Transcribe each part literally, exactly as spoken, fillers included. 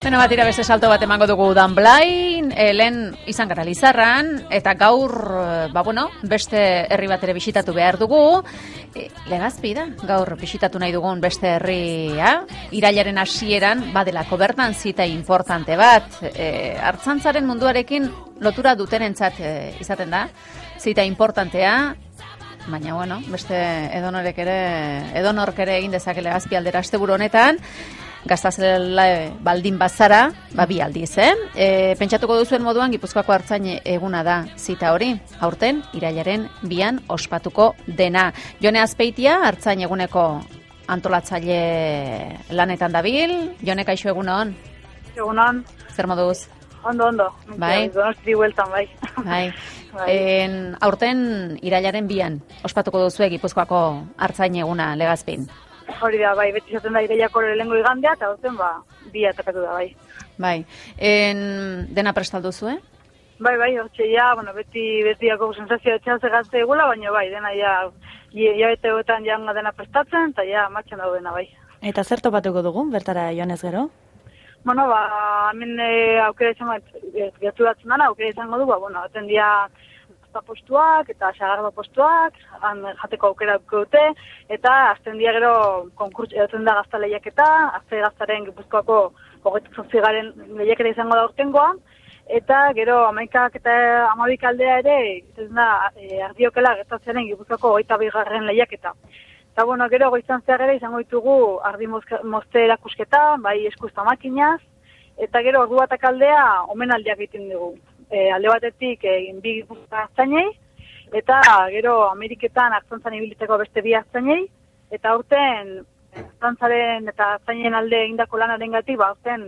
Beno, batira beste salto bat emango dugu Dan Blain, e, lehen izan gara Lizarran, eta gaur, ba bueno, beste herri bat ere bisitatu behar dugu. E, Legazpi da, gaur bisitatu nahi dugun beste herria, irailaren hasieran badelako bertan zita importante bat, e, artzantzaren munduarekin lotura dutenentzat e, izaten da, zita importantea, baina bueno, beste edonorek ere, edonork ere egin dezake Legazpi aldera asteburu honetan. Gaztazela baldin bazara, ba bi aldiz, eh? E, pentsatuko duzuen moduan Gipuzkoako Artzain eguna da zita hori, aurten irailaren bian ospatuko dena. Jone Azpeitia, Artzain eguneko antolatzaile lanetan dabil. Jone, kaixo egunon? Egunon. Zer moduz? Ondo, ondo. Bai. Donosti bueltan, bai. Bai. En, aurten irailaren bian ospatuko duzue Gipuzkoako Artzain eguna Legazpin. Hori da, bai, beti zaten da ireiako lehengo igandea, eta duten, ba, bi atakatu da, bai. Bai, en, dena prestaldu zuen? Bai, bai, hortxe ja, bueno, beti, betiako sensazio etxean gazte egula, baina bai, dena ja, ja bete goetan janga dena prestatzen, eta ja, matxan daudena, bai. Eta zer topatuko dugu, bertara joanez gero? Bueno, ba, hemen e, aukera izango, gertu datzen dana, aukera izango du, ba, bueno, aten dia, postuak eta sagardo postuak, han jateko aukera dute, eta azten dia gero konkurtso edoten da gazta lehiaketa, azte gaztaren Gipuzkoako hogeita zortzi garen lehiaketa izango da urtengoa, eta gero amaikak eta amabik aldea ere, ez da, e, ardiokela gertatzearen Gipuzkoako hogeita bigarren lehiaketa. Eta bueno, gero goizan zehar ere izango ditugu ardi mozte erakusketa, bai eskuzta makinaz, eta gero ordu batak aldea omenaldiak egiten dugu. E, alde batetik egin bi Gipuzkoa Artzainei, eta gero Ameriketan artzantzan ibiltzeko beste bi artzainei, eta aurten artzantzaren eta artzainen alde egindako lanaren gatik, ba, aurten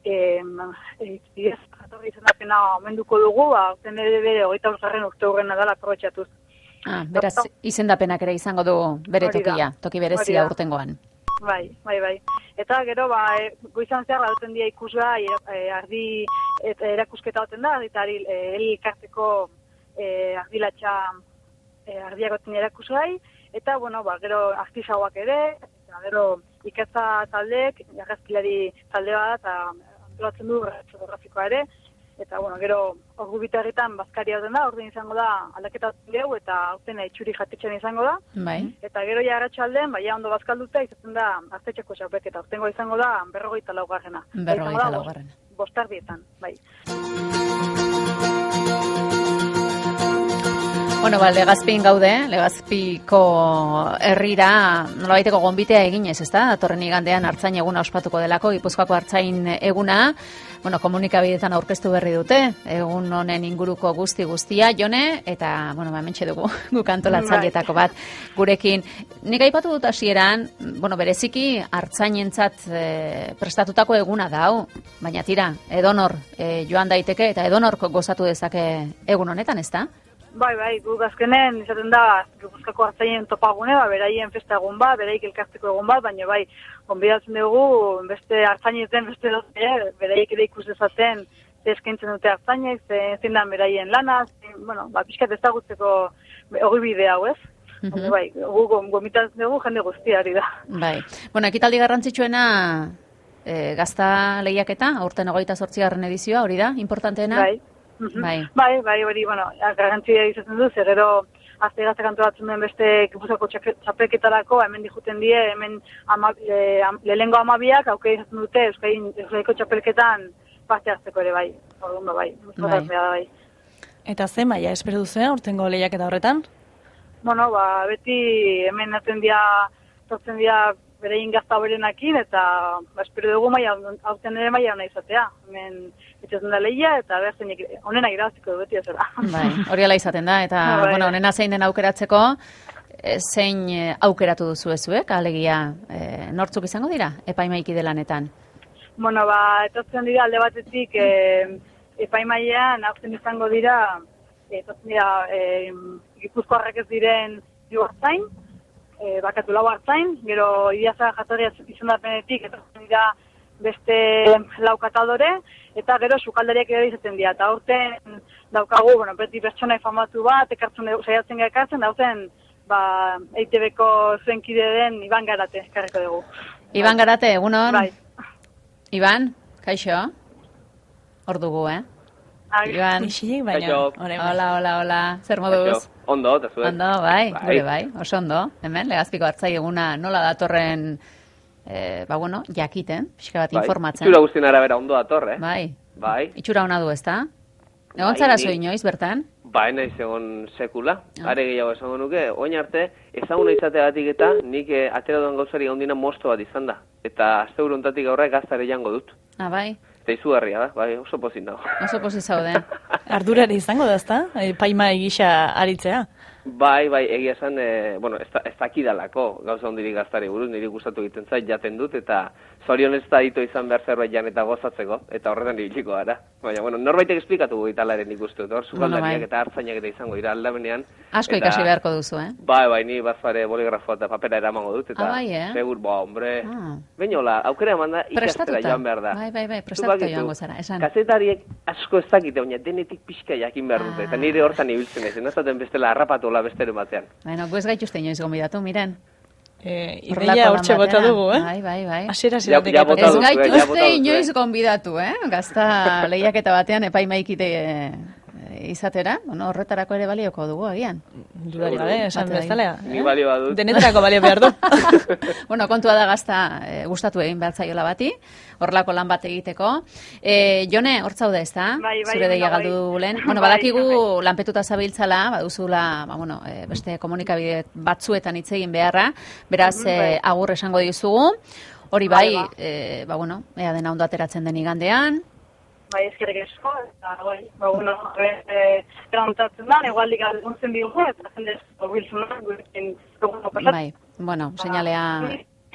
bidez jatorri izendapena omenduko dugu, ba, aurten ere bere hogeita urgarren urte hurren nadala aprobetxatuz. Ah, beraz, izendapenak ere izango du bere tokia, toki berezia urtengoan. Bai, bai, bai. Eta gero, ba, e, goizan zehar, lauten dia ikusga, e, ardi et, erakusketa hoten da, eta elkarteko e, ardilatxa e, ardiagotzen erakusgai, eta, bueno, ba, gero artisagoak ere, eta gero ikatza taldek, jagazkilari talde bat, eta antolatzen du fotografikoa ere, eta, bueno, gero ordu bitarritan bazkaria hoten da, orduan izango da aldaketa hoten dugu, eta aurten itxuri jatetxean izango da. Bai. Eta gero ja arratsaldean, bai, ondo bazkalduta, izaten da artetxeko txapelketa. Aurtengo izango da berrogeita laugarrena. Berrogeita laugarrena. Bostardietan, bai. Bueno, ba, Legazpin gaude, Legazpiko herrira nolabaiteko gonbitea eginez, ezta? Datorren igandean Artzain eguna ospatuko delako, Gipuzkoako Artzain eguna. Bueno, komunikabideetan aurkeztu berri dute, egun honen inguruko guzti guztia, Jone, eta, bueno, ba, mentxe dugu, guk antolatzaileetako bat gurekin. Nik aipatu dut hasieran, bueno, bereziki Artzainentzat e, prestatutako eguna da, hau, baina tira, edonor e, joan daiteke, eta edonork gozatu dezake egun honetan, ezta? Bai, bai, guk azkenen izaten da Gipuzkoako Artzainen topagune, ba, beraien festa egun bat, beraik elkarteko egun bat, baina bai, gonbidatzen dugu, beste Artzaineten, beste dut, eh, beraik ere ikus dezaten, ze eskaintzen dute Artzainek, ze zein da beraien lana, ze, bueno, ba, pixkat ezagutzeko hori bide hau, ez? Uh -huh. Bai, gu gomitatzen dugu jende guztiari da. Bai, bueno, ekitaldi garrantzitsuena e, gazta lehiaketa, aurten hogeita zortzigarren edizioa, hori da, importanteena? Bai. Bai, bai, bai, hori, bueno, garrantzia izaten du, zer gero azte gazte antolatzen duen beste Gipuzkoako txapelketarako, hemen dijuten die, hemen ama, e, am, lehengo amabiak, aukera izaten dute, Euskadiko txapelketan parte hartzeko ere, bai, orduan bai, bai. bai. Eta ze maila espero duzu, urtengo lehiaketa horretan? Bueno, ba, beti hemen aten dia, tortzen dia berein gazta berenakin, eta ba, espero dugu maia, aurten ere maia hona izatea. Hemen etxatzen da lehia, eta behar zeinik onena irabaziko du beti ezera. Bai, hori ala izaten da, eta bai, bueno, onena zein den aukeratzeko, zein aukeratu duzu ezuek, alegia, e, nortzuk izango dira, epaimaiki delanetan? Bueno, ba, etortzen dira alde batetik, e, epaimaian aurten izango dira, etortzen dira, e, Gipuzkoarrak ez diren hiru artzain, E, bakatu lau artzain, gero Idiaza jatorria izendapenetik eta dira beste lau katadore, eta gero sukaldariak ere izaten dira. Eta aurten daukagu, bueno, beti pertsona famatu bat, ekartzen saiatzen ekartzen, da aurten ba, E I T B-ko zuenkide den Iban Garate, ekarriko dugu. Iban Garate, egunon? Bai. Iban, Kaixo? Hor dugu, eh? Joan. Ixilik, baina. Kaixo. Hola, hola, hola. Zer moduz? Ondo, eta zuek? Ondo, bai, Bai. gure bai, oso ondo. Hemen, Legazpiko hartzai eguna nola datorren, eh, ba bueno, jakiten, pixka bat Bai. informatzen. Itxura guztien arabera ondo dator, eh? Bai, Bai. itxura hona du, ezta? Egon Bai, zara ni- zo inoiz, bertan? Bai, naiz egon sekula. Ah. Are gehiago esango nuke, oin arte, ezaguna izateagatik eta nik eh, atera duen gauzari gaundina mosto bat izan da. Eta azte uruntatik aurre gaztare jango dut. Ah, bai, Eta izugarria da, bai, oso pozin dago. oso posi zaude. Ardurari izango da, ezta? Paima egisa aritzea. Bai, bai, egia esan, e, bueno, ez, da, ez dakidalako gauza hondirik gaztari buruz, niri gustatu egiten zait, jaten dut, eta zorionez da dito izan behar zerbait jan eta gozatzeko, eta horretan ibiliko gara. Baina, bueno, norbaitek esplikatu gu italaren ikustu, eta hor sukaldariak Bueno, bai. eta hartzainak eta izango dira aldamenean. Asko eta- ikasi beharko duzu, eh? Bai, bai, ni bazpare boligrafoa eta papera eramango dut, eta Ah, bai, eh? segur, ba, hombre, Ah. bainola, aukera eman da ikastera Prestatuta. joan behar da. Bai, bai, bai, Zuk prestatuta bakizu, joango zara, esan. kazetariek asko ez dakite, baina denetik pixka jakin behar dute, Ah. eta nire hortan ibiltzen ez, enazaten bestela harrapatola besteren batean. Bueno, gu ez gaituzte inoiz gombidatu, miren. E, Horrelako ideia lan hortxe bota batera. dugu, eh? Bai, bai, bai. Asiera Ja- zeratek ja bota Ez duzu, eh, ja bota gaituzte duzu, inoiz eh. gonbidatu, eh? Gazta lehiaketa batean epaimaikite eh, izatera. Bueno, horretarako ere balioko dugu, agian. Dudari gabe, esan Batera bezalea. Ni balio badut. Denetarako balio behar du. Bueno, kontua da gazta eh, gustatu egin behar zaiola bati, horrelako lan bat egiteko. Eh, Jone, hor zaude, ezta? Bai, bai, Zure deia bai. galdu lehen. Bueno, Bai, badakigu lanpetuta zabiltzala, baduzula, ba, bueno, eh, beste komunikabide batzuetan hitz egin beharra, beraz, eh, agur esango dizugu. Hori bai, Bai, ba. eh, ba, bueno, ea dena ondo ateratzen den igandean. Bai, eskerrik asko, eta, bai, ba, bueno, e, erantatzen da, egualdik alguntzen digu, eta jende biltzuna, gurekin, egun pasat. Bai, bueno, seinalea...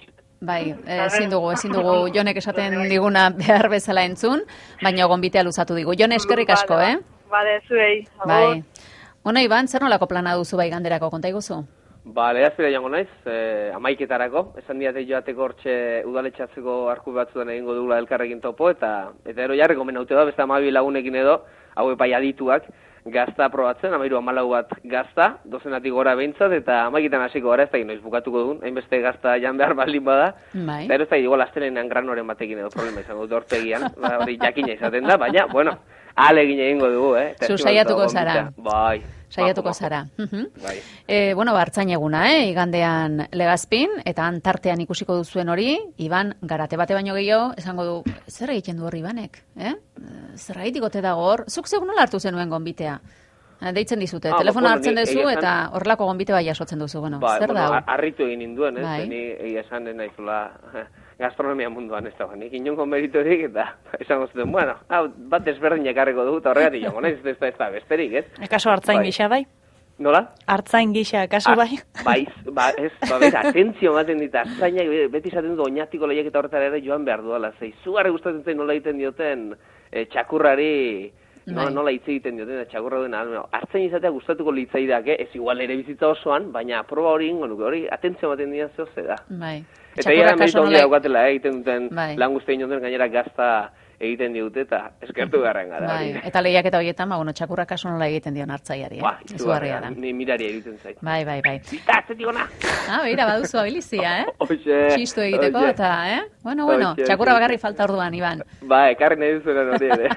Bai, eh, ezin dugu, ezin dugu Jonek esaten diguna behar bezala entzun, baina gonbitea luzatu digu. Jone, eskerrik asko, eh? Bale, zuei. agur. Bai. Bueno, Iban, zer nolako plana duzu bai ganderako, konta iguzu? Ba, lehazpira jango naiz, eh, amaiketarako, esan diate joateko hortxe udaletxatzeko arku batzuan egingo dugula elkarrekin topo, eta eta ero jarriko menaute da, beste amabi lagunekin edo, hau epai adituak, gazta probatzen, amairu amalau bat gazta, dozenatik gora behintzat, eta amaiketan hasiko gara, ez da noiz bukatuko duen, hainbeste gazta jan behar baldin bada, Bai. eta ero ez da igual astelenean granoren batekin edo problema izango dut hortegian, ba, hori jakina izaten da, baina, bueno, ahalegin egingo dugu, eh? Eta Zu ezingo saiatuko dut zara. gonbitea. Bai. Saiatuko Majo, majo. zara. Mhm. Bai. Eh, bueno, bartzain eguna, eh? Igandean Legazpin, eta han tartean ikusiko duzuen hori, Iban, garate bate baino gehiago, esango du, zer egiten du hor Ibanek, eh? Zer egiten gote dago hor? Zuk zegoen nola hartu zenuen gonbitea? Eh, Deitzen dizute, Ah, telefono bueno, hartzen ni duzu egia esan- eta horrelako gonbite bai jasotzen duzu, bueno, Ba, zer bueno, da hau? har- harritu egin ninduen, ez? Bai. Ni egia esan den naizula gastronomia munduan ez dago. Nik inongo meritorik eta esango zuten, bueno, hau bat ezberdin ekarriko dugu eta horregatik jango naiz, ez da ez da besterik, ez? Akaso hartzain Bai. gisa bai? Nola? Hartzain gisa, akaso bai? Bai, ba, ez, ba, bez, atentzio ematen dit, hartzainak be- beti esaten dut oinatiko lehiak eta horretara ere joan behar duela, zei, zugarri gustatzen zain nola egiten dioten eh, txakurrari, nola, Bai. nola hitz egiten dioten, eta txakurra duen almeno. Hartzain izatea gustatuko litzaidake, ez igual ere bizitza osoan, baina proba hori ingo nuke, hori atentzio ematen dira zeo ze da. Bai. Eta Txakurrak ia kasu meritu handia nola- daukatela, eh, egiten duten Bai. lan guztien jonden gainera gazta egiten digute eta eskertu beharren gara. Bai, hori. eta lehiaketa horietan, ba, bueno, txakurrak kasu nola egiten dion hartzaiari, eh? Ba, Izugarria da. ni miraria egiten zait. Bai, bai, bai. Zita, zetik ona! Ah, begira, baduzu abilizia, eh? Hoxe, Txistu egiteko hoxe. eta, eh? Bueno, bueno, Hoxe, txakurra hoxe. bakarri falta orduan, Iban. Ba, ekarri nahi duzuenan hori ere.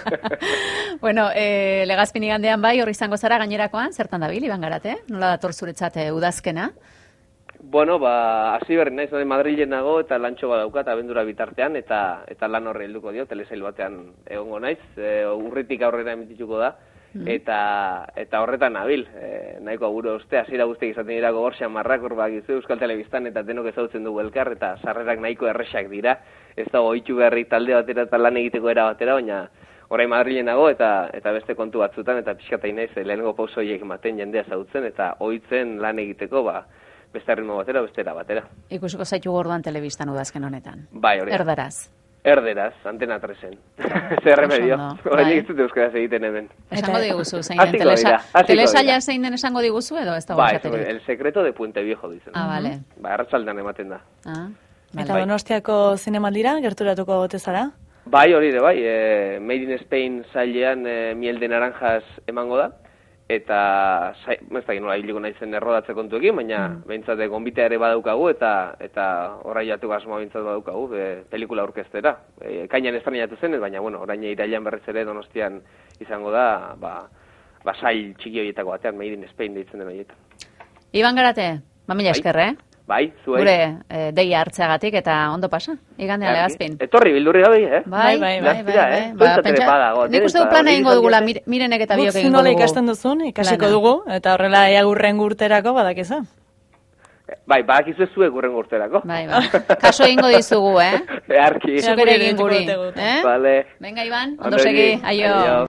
Bueno, eh, Legazpin igandean bai, hor izango zara gainerakoan, zertan dabil, Iban Garate? Nola dator zuretzat eh, udazkena? Bueno, ba, hasi berri naiz, nire Madrilen nago eta lantxo bat daukat abendura bitartean, eta eta lan horre helduko dio, telesail batean egongo naiz, e, urritik aurrera emitituko da, eta eta horretan nabil, e, nahiko aguro uste, hasiera guztiak izaten dira gogorxan marrak, hor bakizu, Euskal Telebistan eta denok ezagutzen dugu elkar, eta sarrerak nahiko erresak dira, ez dago ohitu beharri talde batera eta lan egiteko era batera, baina orain Madrilen nago eta eta beste kontu batzutan, eta pixkatai naiz, lehenengo pauso horiek ematen jendea ezagutzen, eta ohitzen lan egiteko, ba, beste ritmo batera, bestera batera. Ikusiko zaitu gorduan telebistan udazken honetan. Bai, hori da. Erdaraz. Erderaz, antena tresen. Zer remedio. ondo, Orain bai. ez dut euskaraz egiten hemen. Esango Eta- diguzu, zein den Hasiko telesa. dira, hasiko Telesaila dira. zein den esango diguzu edo ez dago Bai, esaterik? el secreto de Puente Viejo dizen. Ah, vale. Ba, arratsaldean ematen da. Ah, Eta vale. Donostiako zinemaldira gerturatuko gote zara? Bai, hori ere, bai, e, Made in Spain sailean e, miel de naranjas emango da, eta sai, ez da nola ibiliko naizen errodatze kontuekin, baina mm. behintzat gonbitea ere badaukagu eta eta horraiatu asmoa behintzat badaukagu be, pelikula aurkeztera. E, kainan estrenatu zen, baina bueno, orain irailean berriz ere Donostian izango da, ba, ba sail txiki horietako batean, Made in Spain deitzen den horietan. Iban Garate, ba mila esker, eh? Bai, zuei. Gure eh, deia hartzeagatik eta ondo pasa, igandea Legazpin. Etorri, bildurri gabe, eh? Bai, bai, bai, bai, bai. Eh? Ba, pentsa, nik uste du plana egingo dugula, mirenek eta biok egingo dugu. Nola ikasten duzun, ikasiko dugu, eta horrela eagurren urterako badakeza. Bai, badakizu ez zuek urren urterako. Bai, bai. Kaso egingo dizugu, eh? Beharki. Zuk ere egin guri. Eh? Vale. Venga, Iban, ondo segi, aio.